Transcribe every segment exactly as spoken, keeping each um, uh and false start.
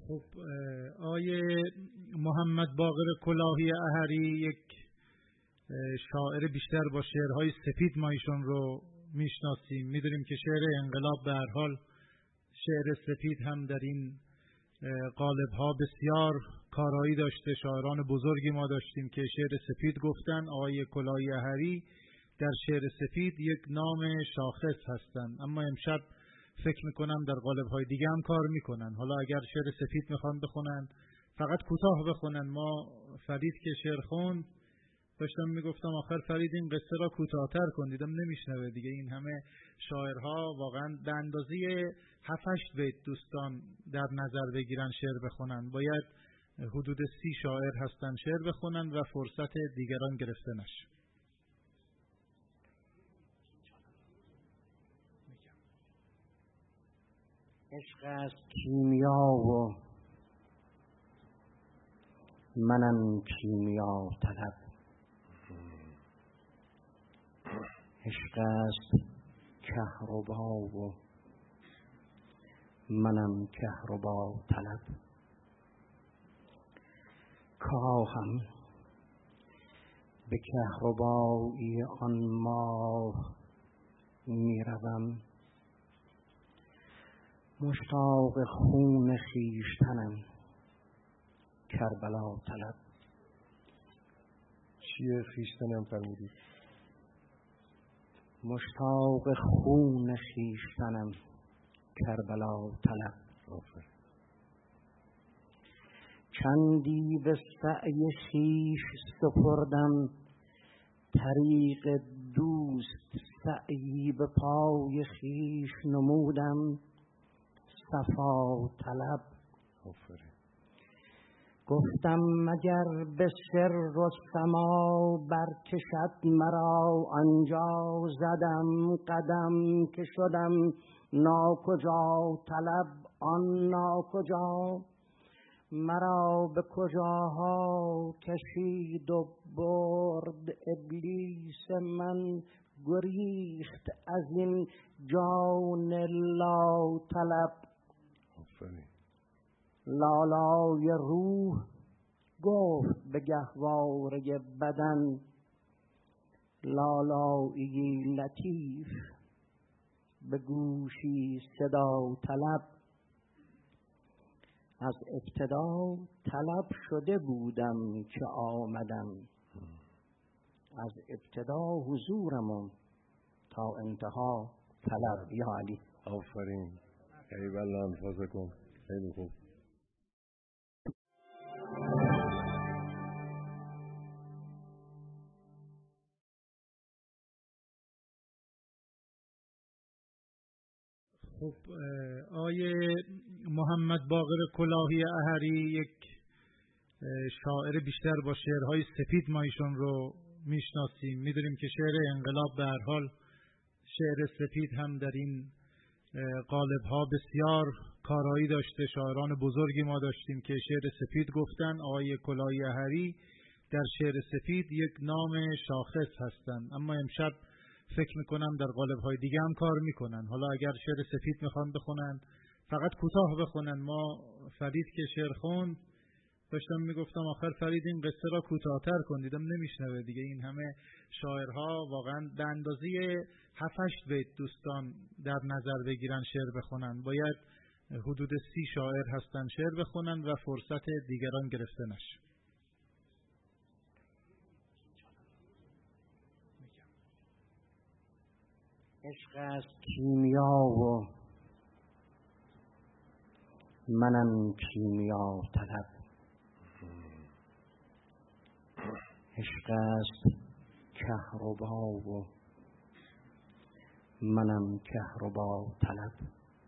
خب آیه محمد باقر کلاهی احری یک شاعر بیشتر با شعرهای سپید ما ایشون رو میشناسیم. میدونیم که شعر انقلاب به هر حال شعر سپید هم در این قالب‌ها بسیار کارایی داشته. شاعران بزرگی ما داشتیم که شعر سپید گفتن. آقای کلاهی احری در شعر سپید یک نام شاخص هستند، اما امشب فکر میکنم در قالب‌های دیگه هم کار میکنن. حالا اگر شعر سپید میخوان بخونن فقط کوتاه بخونن. ما فرید که شعر خوند داشتم میگفتم آخر فرید این قصه را کوتاه‌تر کن، دیدم نمیشنوه دیگه. این همه شاعرها واقعا به اندازه هفت هشت بیت دوستان در نظر بگیرن شعر بخونن. باید حدود سی شاعر هستن شعر بخونن و فرصت دیگران گرفته نشه. عشق از کیمیا و منم کیمیا طلب، عشق است کهربا و منم کهربا طلب. کاهم به کهربایی آن ماه میروم، مشتاق خون خویشتنم کربلا طلب. چیه خویشتنم فرمودید؟ مشتاق خون خویشتنم کربلا طلب. آفر. چندی به سعی خویش سپردم، طریق دوست سعی به پای خویش نمودم، صفا طلب. آفرین. گفتم مگر به سر و سما برکشد مرا، آنجا زدم قدم که شدم ناکجا طلب. آن ناکجا مرا به کجاها کشید و برد، ابلیس من گریخت از این جان لا طلب. آفرین. لالای روح گفت به گهواره بدن، لالایی لطیف به گوشی صدا طلب. از ابتدا طلب شده بودم که آمدم، از ابتدا حضورم تا انتها طلب. یا علی. آفرین. ای والله انفاسکم. خیلی خوب. خب آیه محمد باقر کلاهی احری یک شاعر بیشتر با شعرهای سپید ما ایشون رو میشناسیم. میدونیم که شعر انقلاب به هر حال شعر سپید هم در این قالب‌ها بسیار کارایی داشته. شاعران بزرگی ما داشتیم که شعر سپید گفتن. آقای کلاهی احری در شعر سپید یک نام شاخص هستند، اما امشب فکر میکنم در قالب‌های دیگه هم کار میکنن. حالا اگر شعر سپید میخوان بخونن فقط کوتاه بخونن. ما فرید که شعر خوند داشتم میگفتم آخر فرید این قصه را کوتاه‌تر کن، دیدم نمیشنوه دیگه. این همه شاعرها واقعا به اندازه هفت هشت بیت دوستان در نظر بگیرن شعر بخونن. باید حدود سی شاعر هستن شعر بخونن و فرصت دیگران گرفته نشه. عشق از کیمیا و منم کیمیا طلب، عشق است کهربا و منم کهربا طلب.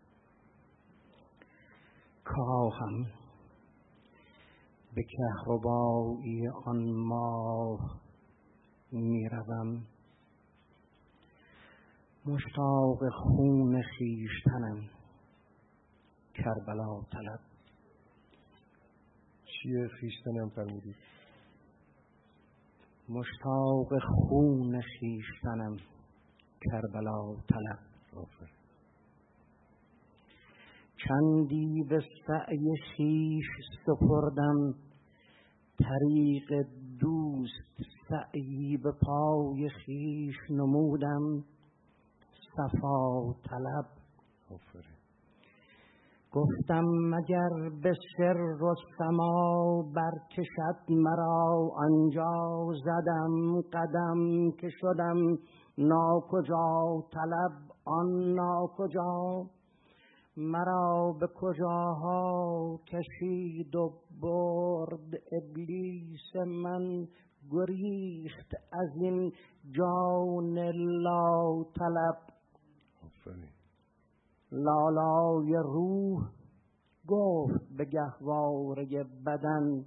کاهم به کهربایی آن ماه میروم، مشتاق خون خویشتنم کربلا طلب. چیه خویشتنم فرمودید؟ مشتاق خون خویشتنم کربلا طلب. آفرین. چندی به سعی خویش سپردم، طریق دوست سعی به پای خویش نمودم. صفا طلب گفتم مگر به سر و سما برکشد مرا، آنجا زدم قدم که شدم ناکجا. طلب آن ناکجا مرا به کجاها کشید و برد. ابلیس من گریخت از این جان لا طلب. لالای روح گفت به گهواره بدن،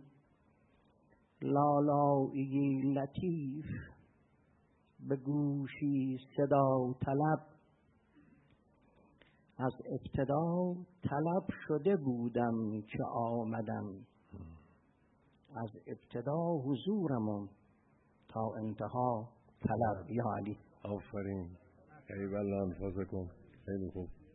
لالایی لطیف به گوشی صدا طلب. از ابتدا طلب شده بودم که آمدم، از ابتدا حضورم تا انتها طلب. یا علی آفرین. ای والله انفاسکم. خیلی خوب.